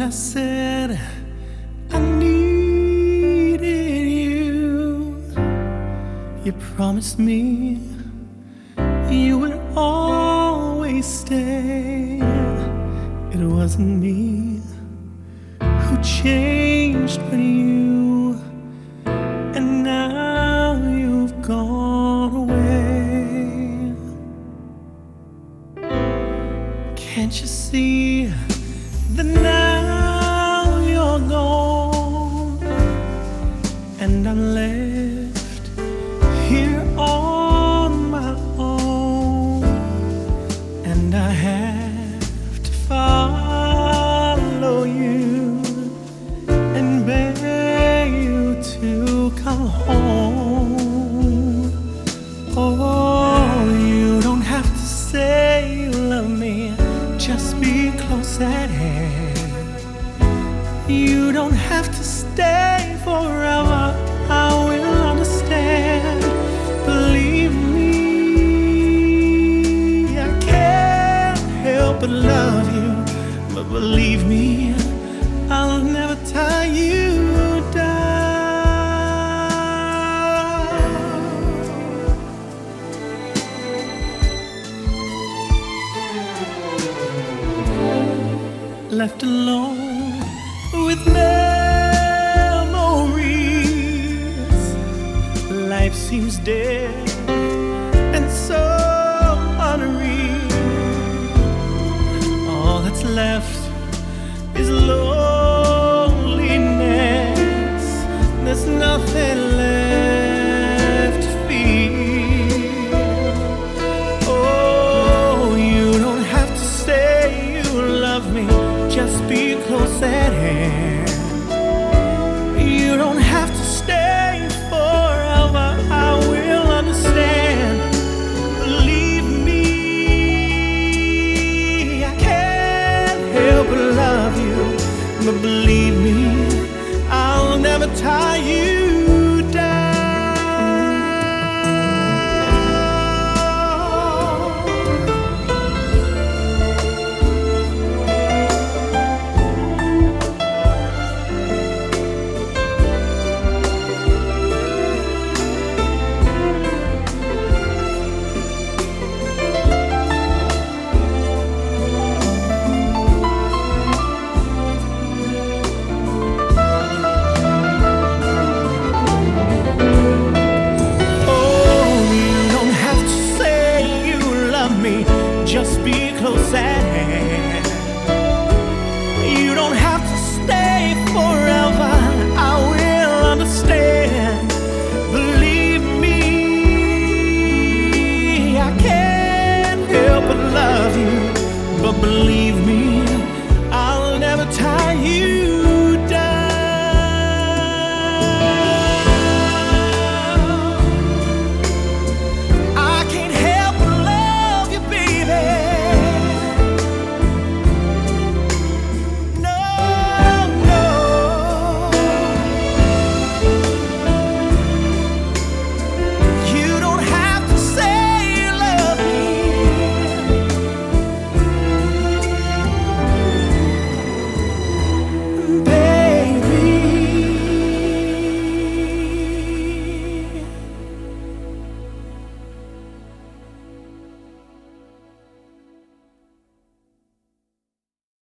When I said I needed you, you promised me you would always stay. It wasn't me who changed but you, and now you've gone away. Can't you see that now you're gone, and I'm left here on my own, and I have to follow you and beg you to come home. Oh, you don't have to say you love me, just be close at hand. You don't have to stay forever, I will understand. Believe me, I can't help but love you, but believe me, I'll never tie you down. Left alone with memories, life seems dead and so unreal. All that's left is loneliness. There's nothing left to feel. Oh, you don't have to say you love me, just be close at hand. You don't have to stay forever, I will understand. Believe me, I can't help but love you, but believe me, I'll never tie you down. Just be close at hand. You don't have to stay forever, I will understand. Believe me, I can't help but love you, but believe me,